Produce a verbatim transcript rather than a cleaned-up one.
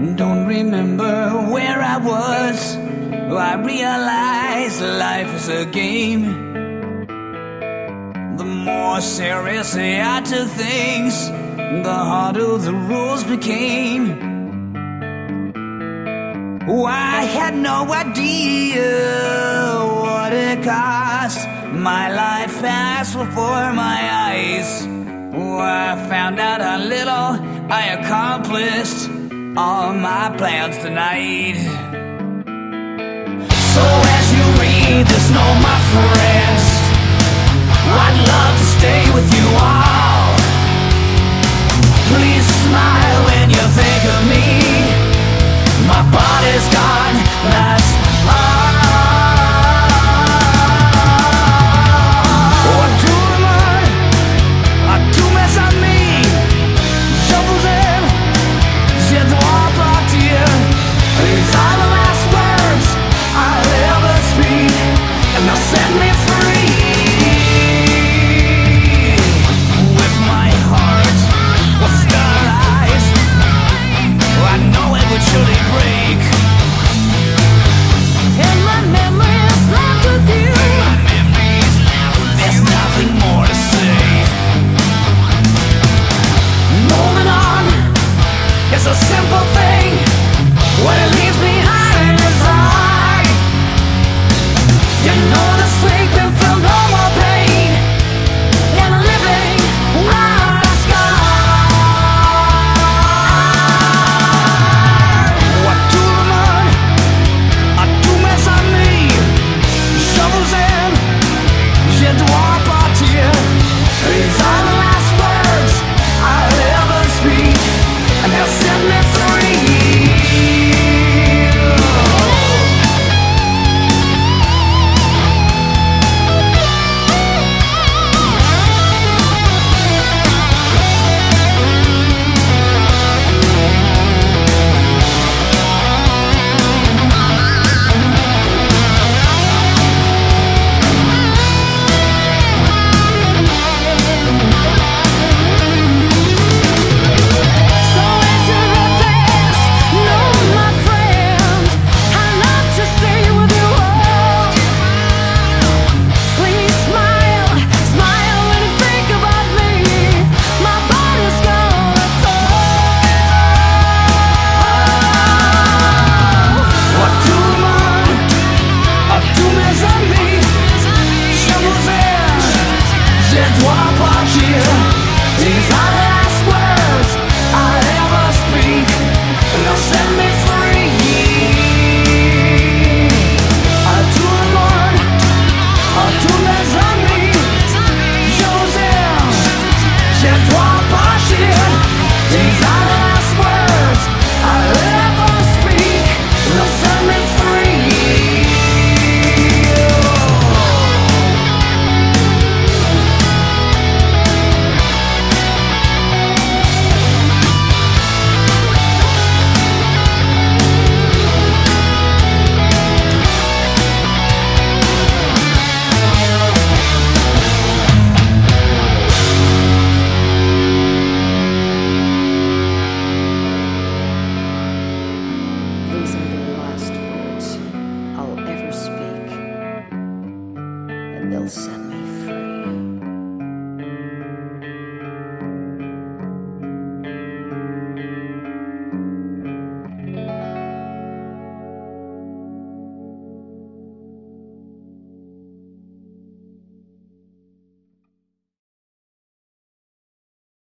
Don't remember where I was. I realized life is a game. The more seriously I took things, the harder the rules became. Oh, I had no idea what it cost. My life passed before my eyes. Oh, I found out how little I accomplished. All my plans tonight. So as you read this note, my friends, I'd love to stay with you all. Please smile when you think of me. My body's gone, that's all. What do I, I do mess on me. Shovels in, j'ai droit partir. These are the last words I'll ever speak, and they'll set me free. With my heart, with star eyes, I know it would surely break. And my memories left with you. There's nothing more to say. Moving on, it's a simple thing. What it